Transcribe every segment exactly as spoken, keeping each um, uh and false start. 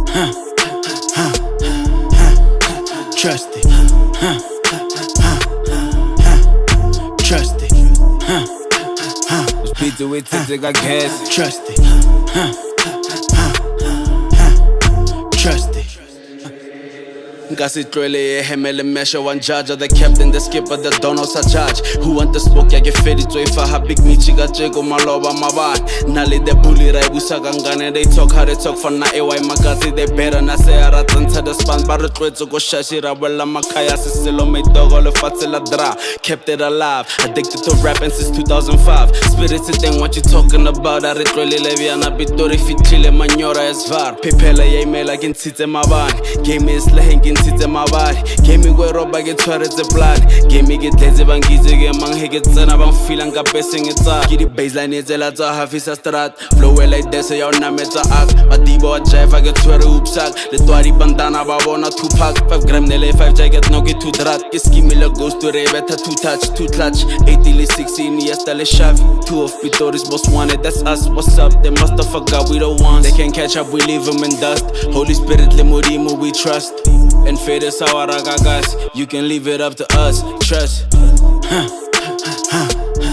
huh, huh, huh, trust it, huh, huh, huh, trust it, huh, huh, Os beats do it to I guess. trust it, huh, huh, huh, trust it. Ngasitlwele ehemele mesha one judge the captain the skipper the dono sa judge who want the smoke ya ke fedi tsoifa ha big michi ka tseko maloba mabane nale the bully ra busa kangane they talk how they talk for na ay magazi they better na say ara tsantsa the span ba re tlwetso go shashira wela makaya se selo me dogo le fatse la dra kept it alive addicted to rapping since two thousand five spirits thing what you talking about are tlwelele bjana bitori fitlile manyora as var pepela ya email ke ntshitse mabane game is leheng ntshitse mabadi game go roba ke tshwaretse plan game ke tletse bangize ke mang he ke tsena bang feeling ka bese ngitsa ke di baseline tsela tsa hafisa strat flow like this ya ona metsa ak badibo wa drive ke tshwere upsak le twadi bandana ba bona two pack five gram nele five jacket no ke two drat ke skimile ghost to rebeta two touch two clutch eighty sixteen yesterday shavi two of Pitori's most wanted that's us what's up they must have forgot we the ones they can't catch up we leave them in dust Holy Spirit le modimo we trust and fade us our guys you can leave it up to us trust huh, huh,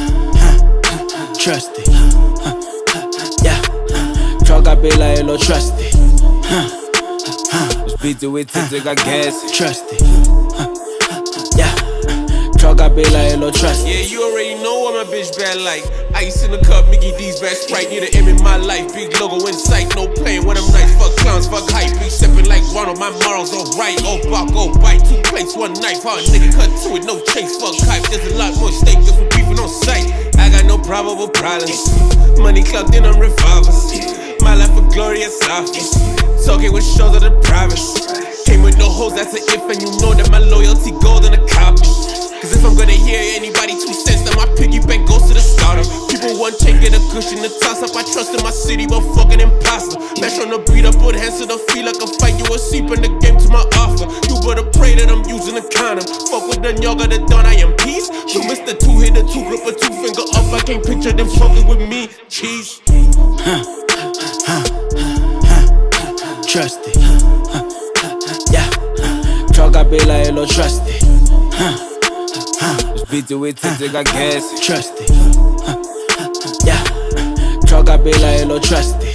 huh, trust it, huh, yeah, Troga Bela Elo trust it, huh, huh, Os beats do it to I guess. Trust it, huh, yeah, Troga Bela Elo trust it. Yeah, you already know what my bitch bad like. Ice in the cup, Mickey D's bad Sprite. Need an M in my life, big logo in sight. No playing when I'm nice, fuck clowns, fuck hype. Big stepping like Ronald, my morals alright. Oh, bop, go bite, two plates, one knife. How a nigga cut to it, no chase, fuck hype. There's a lot more stake just for beefing on sight. I got no probable problems. Money clout, then I'm revolvers. My life a glorious office. Talking with shows of the privates. Came with no hoes, that's an if, and you know that my loyalty gold in a copy. Cause if I'm gonna hear anybody two cents, then my piggy bank goes to the starter. People one take get a cushion to toss up. I trust in my city, but fucking imposter. Mash on the beat, I put hands to the feet like a fight. You a seep in the game to my offer. You better pray that I'm using a condom. Fuck with the y'all got it done, I am peace. You missed the two hit, the two grip, a two finger up. I can't picture them fucking with me. Cheese. Huh, huh, huh, trust it, huh, yeah, Troga Bela Elo trust it, huh. Os beats do it to I guess. Trust it, huh, yeah, Troga Bela Elo trust it.